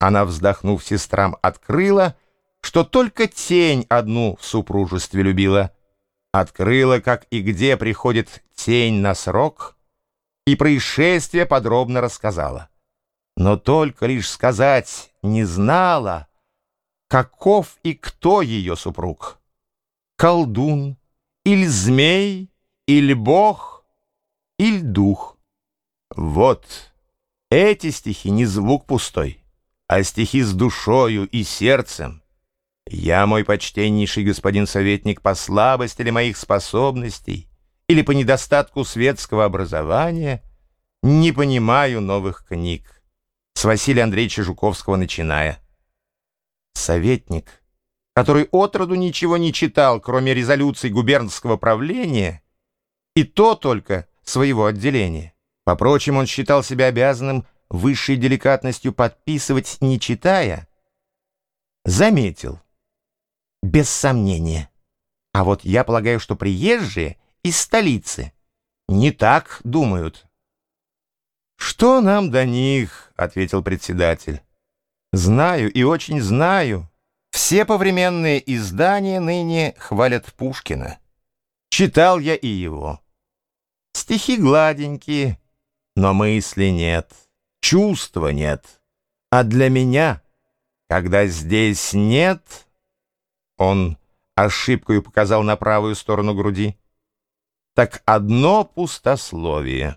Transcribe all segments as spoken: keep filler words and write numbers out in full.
Она, вздохнув, сестрам открыла, что только тень одну в супружестве любила. Открыла, как и где приходит тень на срок, и происшествие подробно рассказала. Но только лишь сказать не знала, каков и кто ее супруг. Колдун, или змей, или бог, или дух. Вот эти стихи не звук пустой, а стихи с душою и сердцем. Я, мой почтеннейший господин советник, по слабости ли моих способностей или по недостатку светского образования, не понимаю новых книг, с Василия Андреевича Жуковского начиная. Советник, который отроду ничего не читал, кроме резолюций губернского правления, и то только своего отделения. По прочим, он считал себя обязанным высшей деликатностью подписывать, не читая, заметил: без сомнения. А вот я полагаю, что приезжие из столицы не так думают. «Что нам до них?» — ответил председатель. «Знаю и очень знаю. Все повременные издания ныне хвалят Пушкина. Читал я и его. Стихи гладенькие, но мысли нет, чувства нет. А для меня, когда здесь нет...» Он ошибкою показал на правую сторону груди. «Так одно пустословие».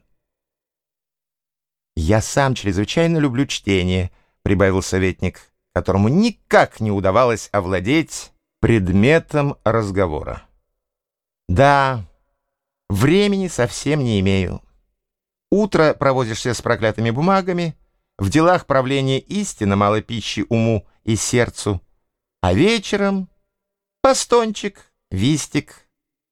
«Я сам чрезвычайно люблю чтение», — прибавил советник, которому никак не удавалось овладеть предметом разговора. «Да, времени совсем не имею. Утро проводишься с проклятыми бумагами, в делах правления истинно мало пищи уму и сердцу, а вечером постончик, вистик».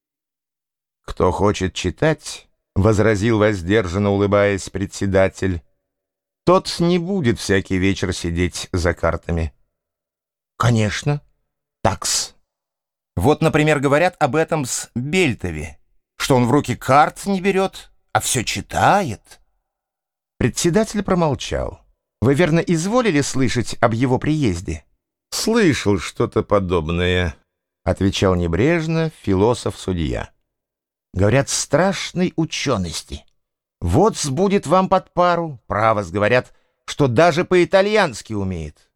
«Кто хочет читать, — возразил воздержанно улыбаясь председатель, — тот не будет всякий вечер сидеть за картами». «Конечно, такс. Вот, например, говорят об этом с Бельтове, что он в руки карт не берет, а все читает». Председатель промолчал. «Вы, верно, изволили слышать об его приезде?» «Слышал что-то подобное», — отвечал небрежно философ-судья. «Говорят, страшной учености. Вот сбудет вам под пару. Право, говорят, что даже по-итальянски умеет».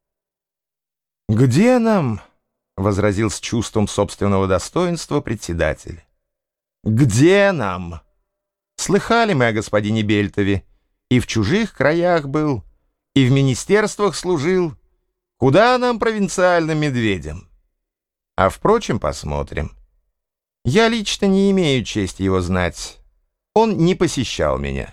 «Где нам?» — возразил с чувством собственного достоинства председатель. «Где нам? Слыхали мы о господине Бельтове. И в чужих краях был, и в министерствах служил. Куда нам, провинциальным медведям? А, впрочем, посмотрим. Я лично не имею чести его знать. Он не посещал меня».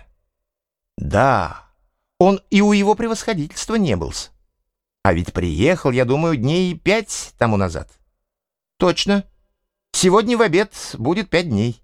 «Да, он и у его превосходительства не был-с. А ведь приехал, я думаю, дней пять тому назад». «Точно. Сегодня в обед будет пять дней.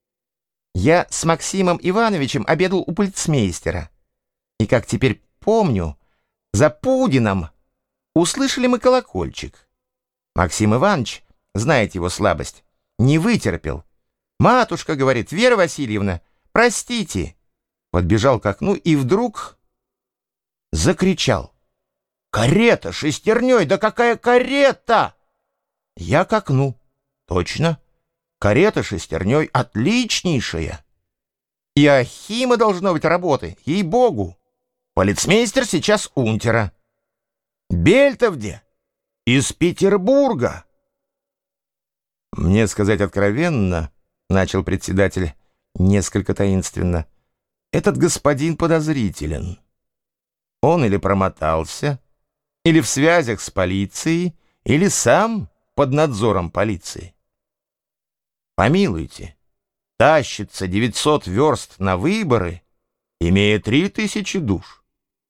Я с Максимом Ивановичем обедал у полицмейстера. И, как теперь помню, за Пудином услышали мы колокольчик. Максим Иванович, знаете его слабость, не вытерпел. «Матушка, — говорит, — Вера Васильевна, простите». Подбежал к окну и вдруг закричал: «Карета шестерней! Да какая карета!» Я к окну. Точно, карета шестерней отличнейшая. И Ахима должно быть работы, ей-богу. Полицмейстер сейчас унтера. Бельтов где? Из Петербурга. «Мне сказать откровенно, — начал председатель несколько таинственно, — этот господин подозрителен. Он или промотался, или в связях с полицией, или сам под надзором полиции. Помилуйте, тащится девятьсот верст на выборы, имея три тысячи душ».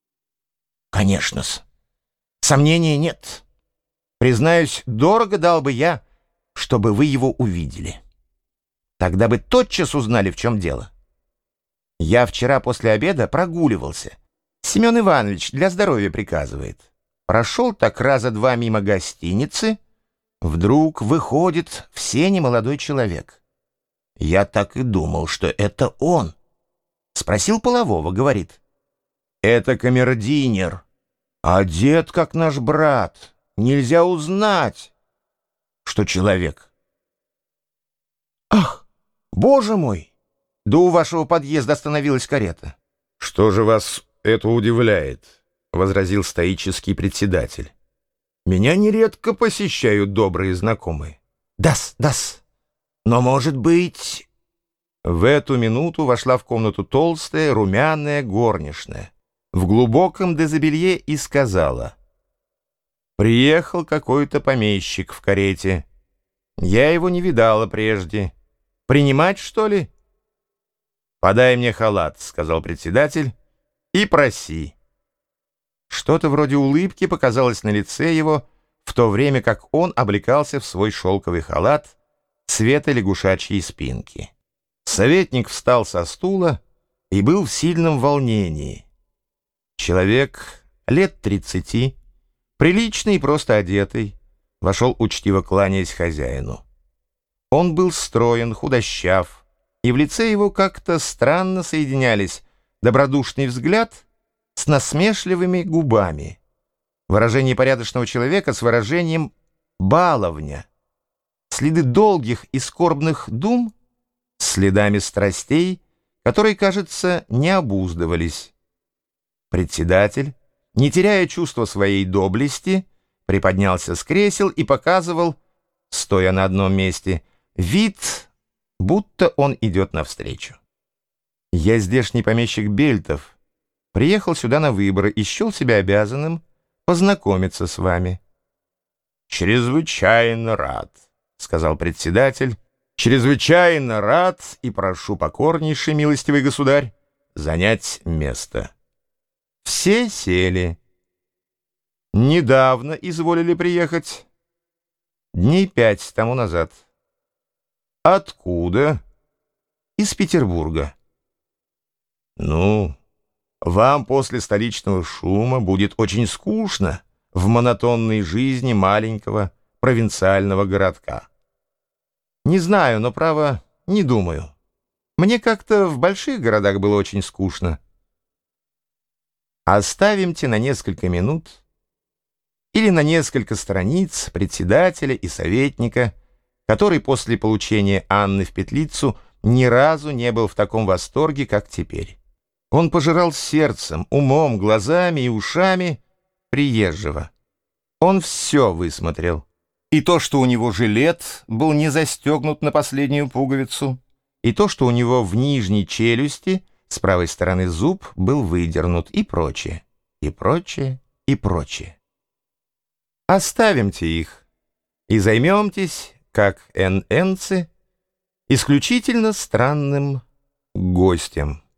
«Конечно-с, сомнения нет. Признаюсь, дорого дал бы я, чтобы вы его увидели. Тогда бы тотчас узнали, в чем дело. Я вчера после обеда прогуливался. Семен Иванович для здоровья приказывает. Прошел так раза два мимо гостиницы, вдруг выходит в сене молодой человек. Я так и думал, что это он. Спросил полового, говорит: «Это камердинер». одет, как наш брат. Нельзя узнать, что человек. Ах, боже мой! Да у вашего подъезда остановилась карета. Что же вас это удивляет? — возразил стоический председатель. Меня нередко посещают добрые знакомые. Да-с, да-с. Но, может быть... В эту минуту вошла в комнату толстая, румяная горничная в глубоком дезобелье и сказала: «Приехал какой-то помещик в карете. Я его не видала прежде. Принимать, что ли?» «Подай мне халат», — сказал председатель, — «и проси». Что-то вроде улыбки показалось на лице его, в то время как он облекался в свой шелковый халат цвета лягушачьей спинки. Советник встал со стула и был в сильном волнении. Человек лет тридцати, приличный и просто одетый, вошел, учтиво кланяясь хозяину. Он был строен, худощав, и в лице его как-то странно соединялись добродушный взгляд с насмешливыми губами, выражение порядочного человека с выражением баловня, следы долгих и скорбных дум с следами страстей, которые, кажется, не обуздывались. Председатель, не теряя чувства своей доблести, приподнялся с кресел и показывал, стоя на одном месте, вид, будто он идет навстречу. «Я здешний помещик Бельтов. Приехал сюда на выборы и счел себя обязанным познакомиться с вами». «Чрезвычайно рад», — сказал председатель, — «чрезвычайно рад и прошу покорнейший, милостивый государь, занять место». Все сели. «Недавно изволили приехать?» «Дней пять тому назад». «Откуда?» «Из Петербурга». «Ну, вам после столичного шума будет очень скучно в монотонной жизни маленького провинциального городка». «Не знаю, но, право, не думаю. Мне как-то в больших городах было очень скучно». Оставимте на несколько минут или на несколько страниц председателя и советника, который после получения Анны в петлицу ни разу не был в таком восторге, как теперь. Он пожирал сердцем, умом, глазами и ушами приезжего. Он все высмотрел. И то, что у него жилет был не застегнут на последнюю пуговицу, и то, что у него в нижней челюсти с правой стороны зуб был выдернут, и прочее, и прочее, и прочее. Оставимте их и займемтесь, как эн энцы, исключительно странным гостем.